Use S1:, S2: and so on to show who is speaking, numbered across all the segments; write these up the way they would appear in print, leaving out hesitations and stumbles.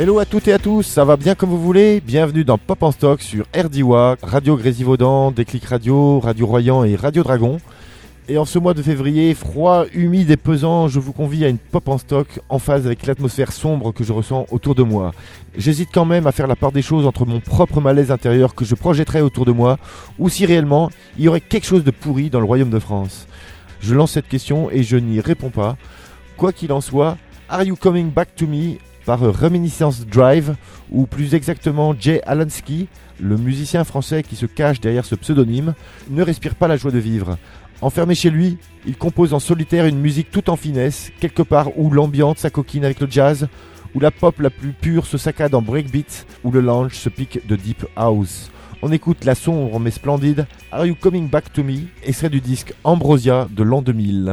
S1: Hello à toutes et à tous, ça va bien comme vous voulez? Bienvenue dans Pop en Stock sur RDWA, Radio Grésivaudan, Déclic Radio, Radio Royan et Radio Dragon. Et en ce mois de février, froid, humide et pesant, je vous convie à une Pop en Stock en phase avec l'atmosphère sombre que je ressens autour de moi. J'hésite quand même à faire la part des choses entre mon propre malaise intérieur que je projetterais autour de moi, ou si réellement il y aurait quelque chose de pourri dans le royaume de France. Je lance cette question et je n'y réponds pas. Quoi qu'il en soit, Are You Coming Back to Me par Reminiscence Drive, ou plus exactement Jay Alansky, le musicien français qui se cache derrière ce pseudonyme, ne respire pas la joie de vivre. Enfermé chez lui, il compose en solitaire une musique tout en finesse, quelque part où l'ambiance s'acoquine avec le jazz, où la pop la plus pure se saccade en breakbeat, où le lounge se pique de deep house. On écoute la sombre mais splendide Are You Coming Back to Me, extrait du disque Ambrosia de l'an 2000.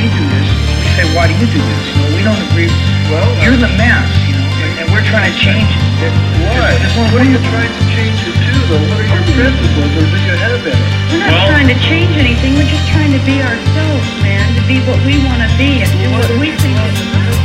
S2: we do this, we say, why do you do this? You know, we don't agree. Well, you're the mass, you know, and we're trying to change it.
S3: Why? What are you trying to change it to, though? What are your principles, or do you have any?
S4: We're not trying to change anything. We're just trying to be ourselves, man. To be what we want to be and do what we think is right.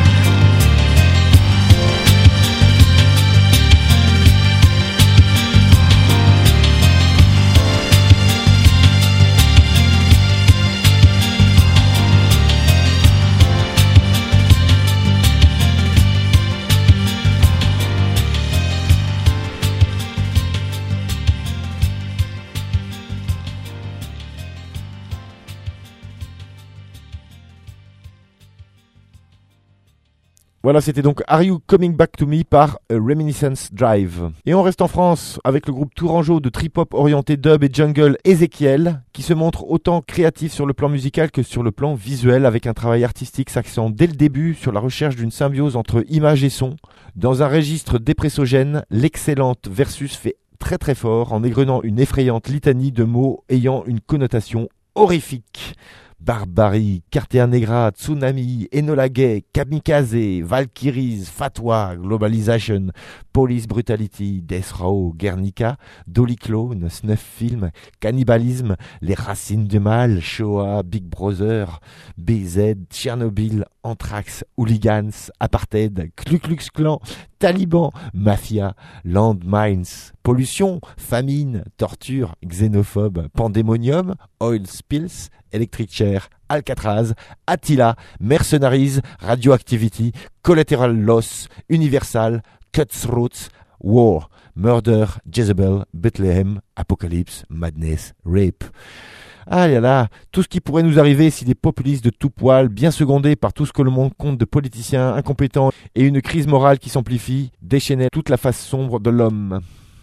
S1: Voilà, c'était donc Are You Coming Back to Me par Reminiscence Drive. Et on reste en France avec le groupe tourangeau de trip-hop orienté dub et jungle Ezekiel, qui se montre autant créatif sur le plan musical que sur le plan visuel, avec un travail artistique s'accent dès le début sur la recherche d'une symbiose entre image et son. Dans un registre dépressogène, l'excellente Versus fait très très fort en égrenant une effrayante litanie de mots ayant une connotation horrifique. Barbarie, Cartea Negra, Tsunami, Enola Gay, Kamikaze, Valkyries, Fatwa, Globalization, Police Brutality, Death Row, Guernica, Dolly Clone, Snuff Film, Cannibalisme, Les Racines du Mal, Shoah, Big Brother, BZ, Tchernobyl, Anthrax, Hooligans, Apartheid, Ku Klux Klan, Taliban, Mafia, Landmines, Pollution, Famine, Torture, Xénophobe, Pandémonium, Oil Spills, Electric Chair, Alcatraz, Attila, Mercenaries, Radioactivity, Collateral Loss, Universal, Cutthroats, War, Murder, Jezebel, Bethlehem, Apocalypse, Madness, Rape. Ah là là, tout ce qui pourrait nous arriver si des populistes de tout poil, bien secondés par tout ce que le monde compte de politiciens incompétents et une crise morale qui s'amplifie, déchaînaient toute la face sombre de l'homme.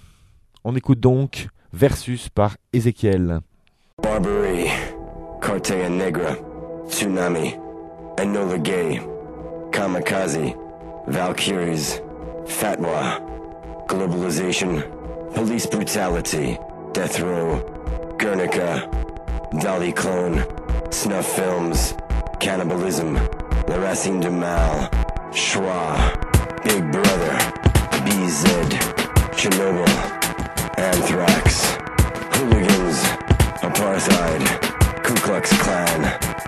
S1: On écoute donc Versus par Ezekiel.
S5: Barbary, Cartea Negra, Tsunami, Enola Gay, Kamikaze, Valkyries, Fatwa, Globalization, Police Brutality, Death Row, Guernica, Dolly Clone, Snuff Films, Cannibalism, Les Racines du Mal, Shoah, Big Brother, BZ, Chernobyl, Anthrax, Hooligans, Apartheid, Ku Klux Klan,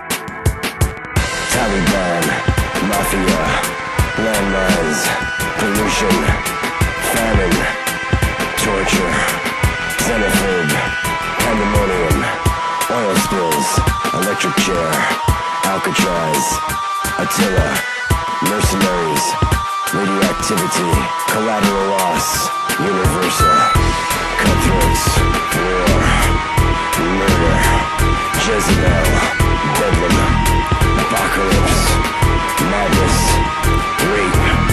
S5: Taliban, Mafia, Landmines, Pollution, Famine, Torture, Xenophobe, Pandemonium, Oil Spills, Electric Chair, Alcatraz, Attila, Mercenaries, Radioactivity, Collateral Loss, Universal, Cutthroats, War, Murder, Jezebel, Bedlam, Apocalypse, Madness, Rape.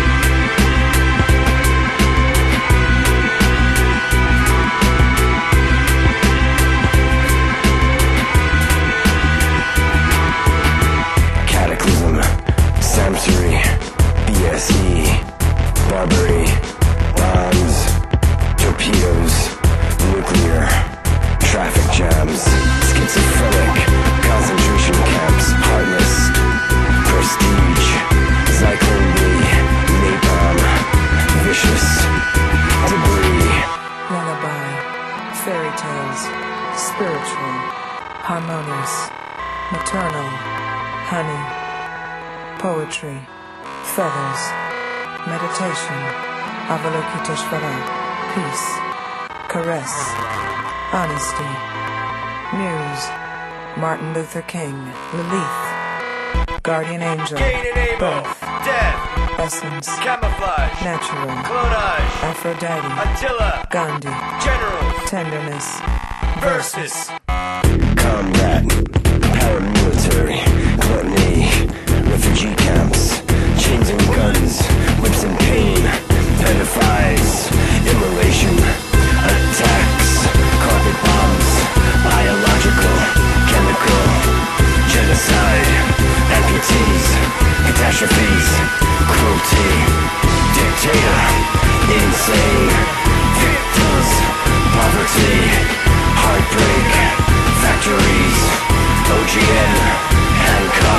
S5: Cataclysm, Samsary, BSE, Barbary, bombs, torpedoes, nuclear, traffic jams, schizophrenic, concentration camps, heartless, prestige, Zyklon B, napalm, vicious, debris.
S6: Lullaby, fairy tales, spiritual, harmonious, maternal, honey, poetry, feathers, meditation, Avalokiteshvara, peace, caress, honesty, muse, Martin Luther King, Lilith, guardian angel, birth,
S7: death,
S6: essence,
S7: camouflage,
S6: natural,
S7: clonage,
S6: Aphrodite,
S7: Attila,
S6: Gandhi,
S7: generals,
S6: tenderness,
S7: versus.
S5: Combat, paramilitary, gluttony, refugee camps, chains and guns, whips and pain, pedophiles, immolation, attacks, carpet bombs, biological, chemical, genocide, amputees, catastrophes, cruelty, dictator, insane, victims, poverty, heartbreak, factories, OGN, handcuffs.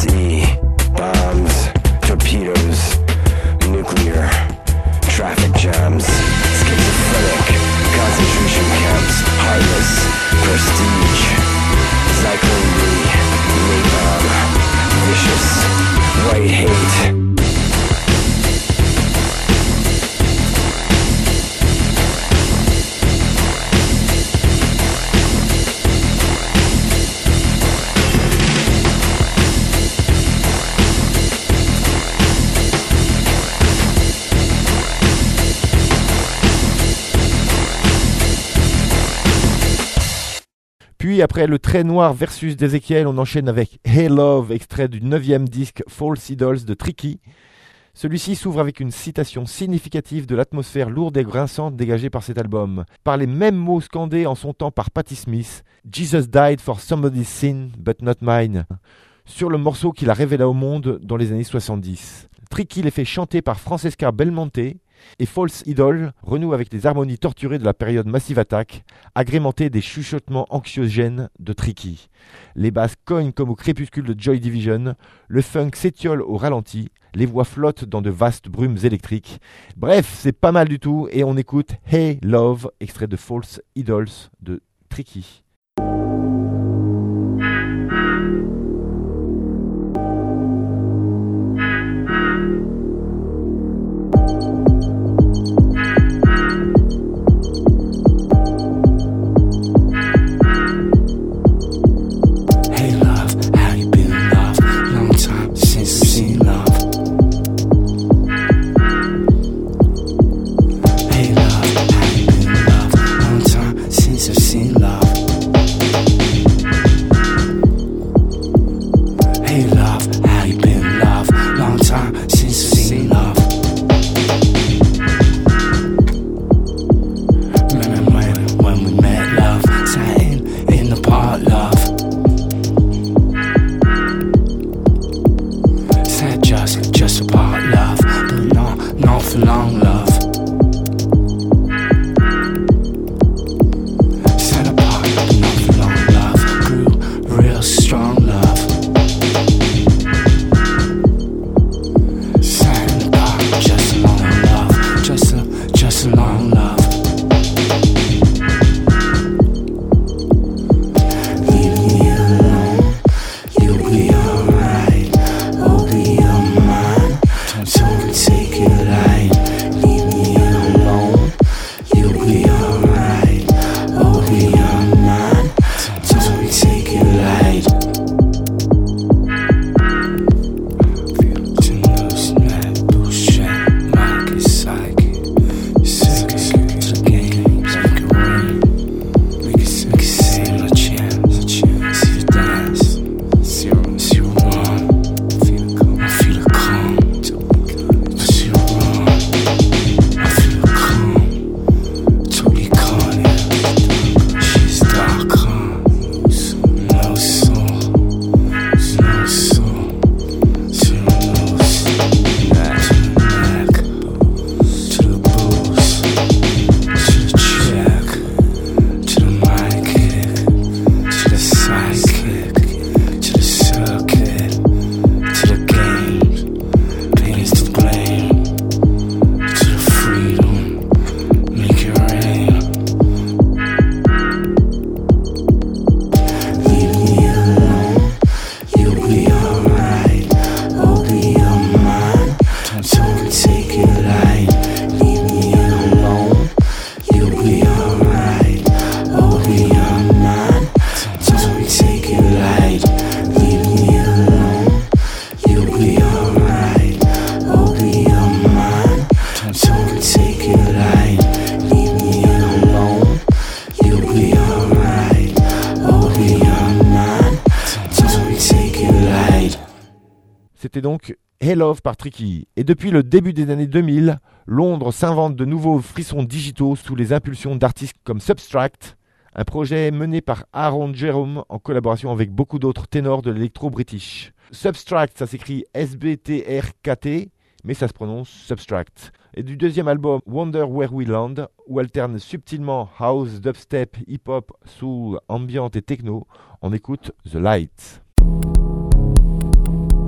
S5: sea, bombs, torpedoes, nuclear, traffic jams, schizophrenic, concentration camps, heartless, prestige, Zyklon B, napalm, vicious, white hate.
S1: Puis après le Très Noir versus d'Ezekiel, on enchaîne avec Hey Love, extrait du 9e disque False Idols de Tricky. Celui-ci s'ouvre avec une citation significative de l'atmosphère lourde et grinçante dégagée par cet album, par les mêmes mots scandés en son temps par Patti Smith, Jesus died for somebody's sin, but not mine, sur le morceau qui la révéla au monde dans les années 70. Tricky les fait chanter par Francesca Belmonte, et False Idol renoue avec les harmonies torturées de la période Massive Attack, agrémentées des chuchotements anxiogènes de Tricky. Les basses cognent comme au crépuscule de Joy Division, le funk s'étiole au ralenti, les voix flottent dans de vastes brumes électriques. Bref, c'est pas mal du tout, et on écoute Hey Love, extrait de False Idols de Tricky. C'était donc Hey Love par Tricky. Et depuis le début des années 2000, Londres s'invente de nouveaux frissons digitaux sous les impulsions d'artistes comme Substract, un projet mené par Aaron Jerome en collaboration avec beaucoup d'autres ténors de l'électro-british. Substract, ça s'écrit S-B-T-R-K-T, mais ça se prononce Substract. Et du deuxième album Wonder Where We Land, où alterne subtilement house, dubstep, hip-hop, soul, ambient et techno, on écoute The Light.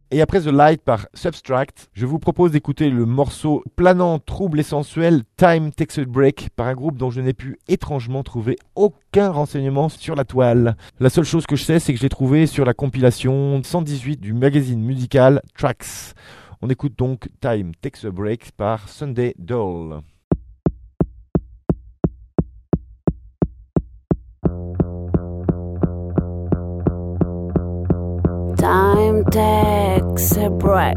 S1: Et après The Light par Substract, je vous propose d'écouter le morceau planant, trouble et sensuel Time Takes a Break par un groupe dont je n'ai pu étrangement trouver aucun renseignement sur la toile. La seule chose que je sais, c'est que je l'ai trouvé sur la compilation 118 du magazine musical Tracks. On écoute donc Time Takes a Break par Sunday Doll.
S8: Time takes a break.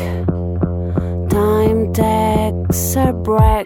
S8: Time takes a break.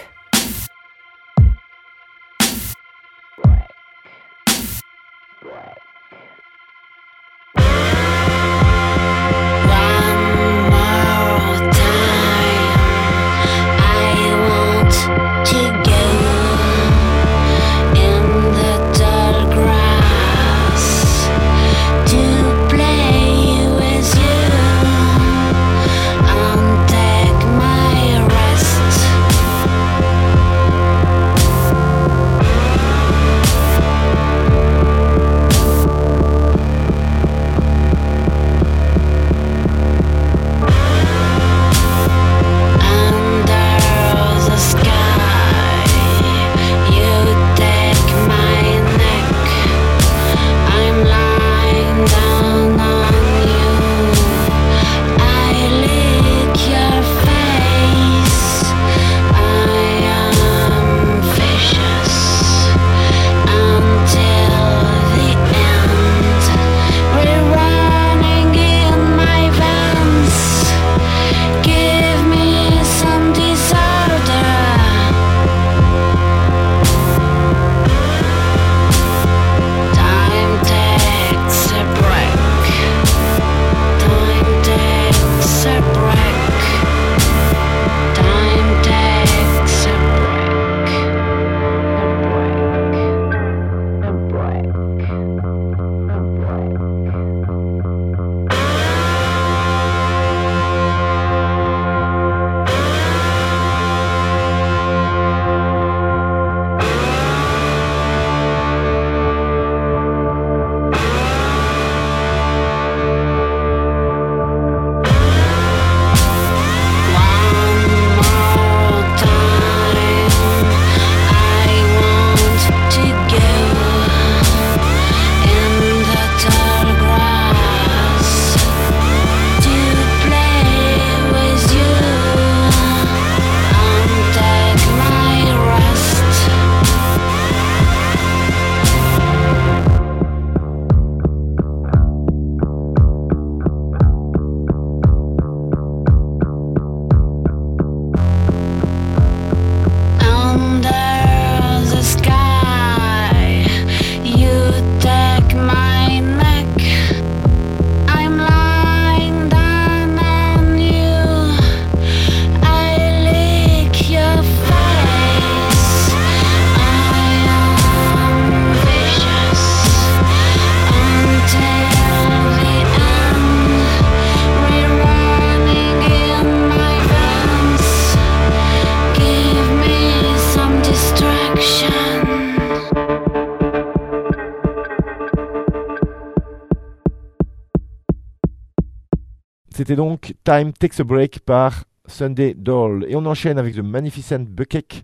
S1: C'était donc Time Takes a Break par Sunday Doll. Et on enchaîne avec The Magnificent Bukkake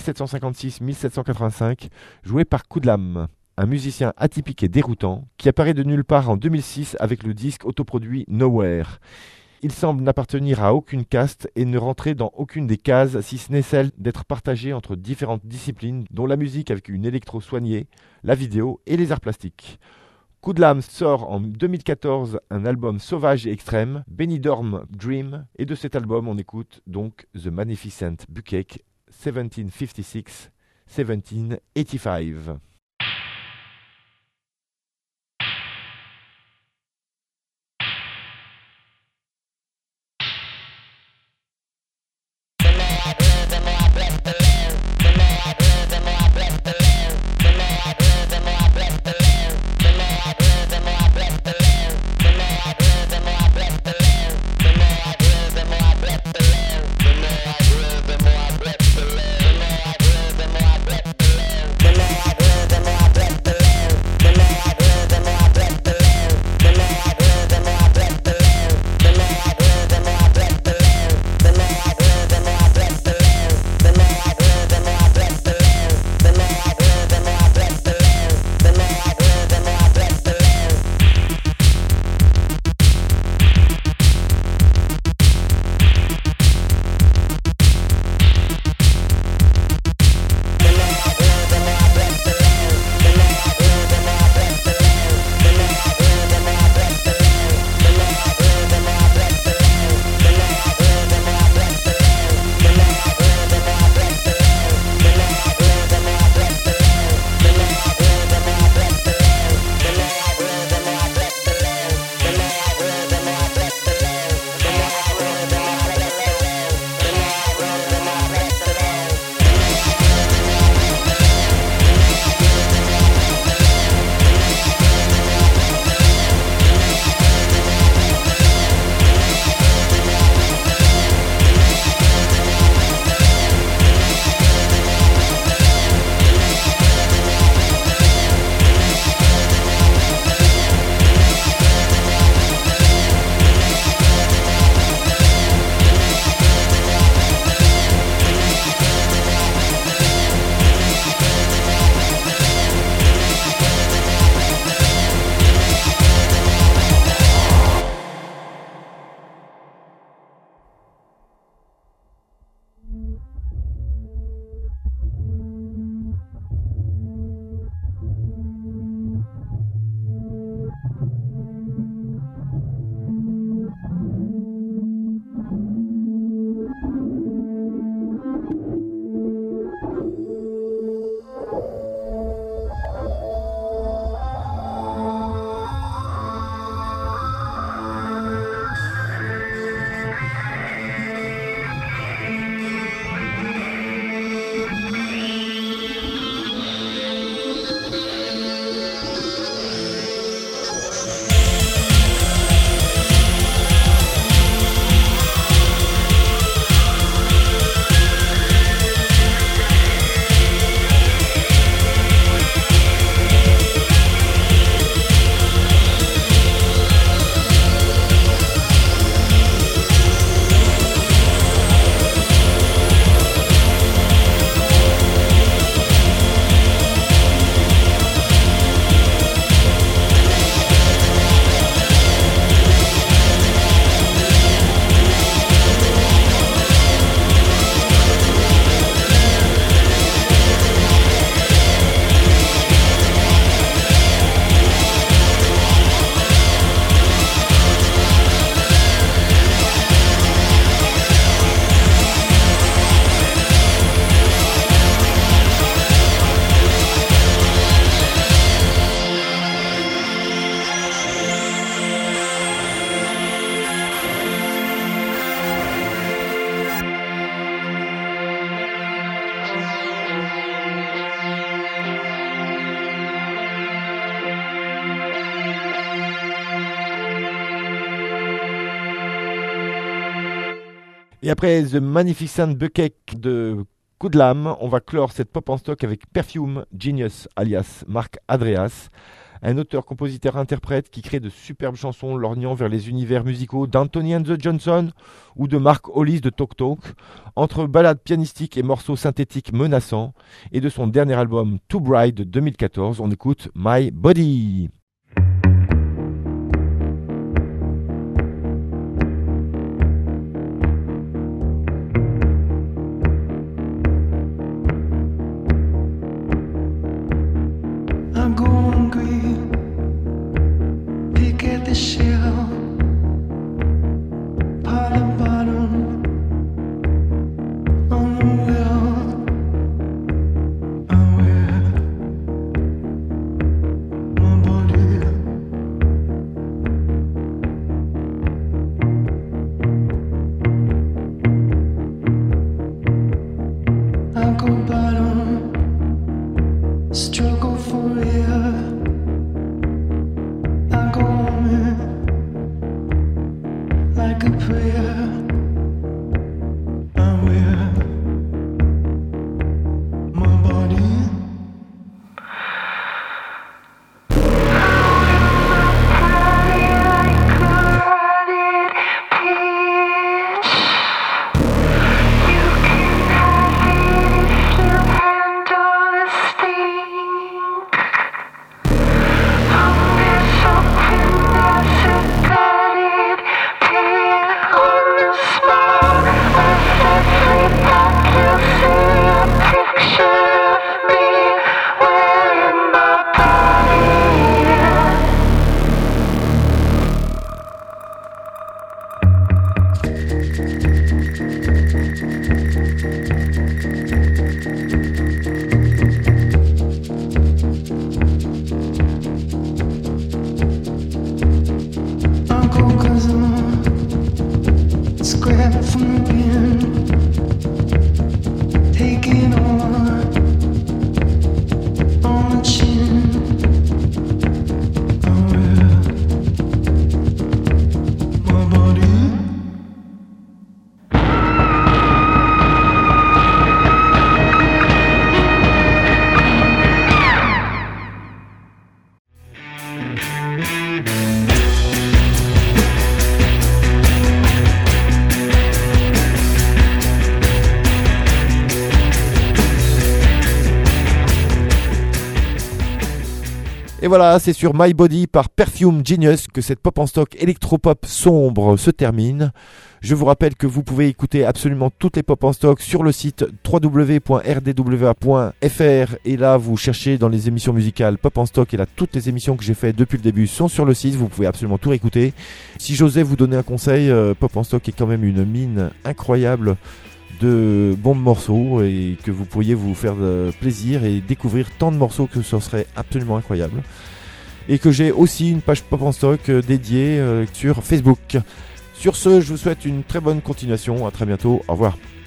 S1: 1756-1785, joué par Koudlam, un musicien atypique et déroutant qui apparaît de nulle part en 2006 avec le disque autoproduit Nowhere. Il semble n'appartenir à aucune caste et ne rentrer dans aucune des cases, si ce n'est celle d'être partagé entre différentes disciplines, dont la musique avec une électro soignée, la vidéo et les arts plastiques. Koudlam sort en 2014 un album sauvage et extrême, Benidorm Dream, et de cet album on écoute donc The Magnificent Bukkake 1756-1785.
S8: The
S1: Et après The Magnificent Bucket de Coup de Lame, on va clore cette pop en stock avec Perfume Genius alias Marc Andreas, un auteur-compositeur-interprète qui crée de superbes chansons lorgnant vers les univers musicaux d'Anthony and the Johnson ou de Mark Hollis de Talk Talk, entre ballades pianistiques et morceaux synthétiques menaçants, et de son dernier album Too Bright de 2014, on écoute My Body. Et voilà, c'est sur My Body par Perfume Genius que cette pop en stock électropop sombre se termine. Je vous rappelle que vous pouvez écouter absolument toutes les pop en stock sur le site www.rdwa.fr, et là vous cherchez dans les émissions musicales pop en stock, et là toutes les émissions que j'ai faites depuis le début sont sur le site, vous pouvez absolument tout réécouter. Si j'osais vous donner un conseil, pop en stock est quand même une mine incroyable de bons morceaux, et que vous pourriez vous faire plaisir et découvrir tant de morceaux que ce serait absolument incroyable. Et que j'ai aussi une page pop en stock dédiée sur Facebook. Sur ce, je vous souhaite une très bonne continuation, à très bientôt, au revoir.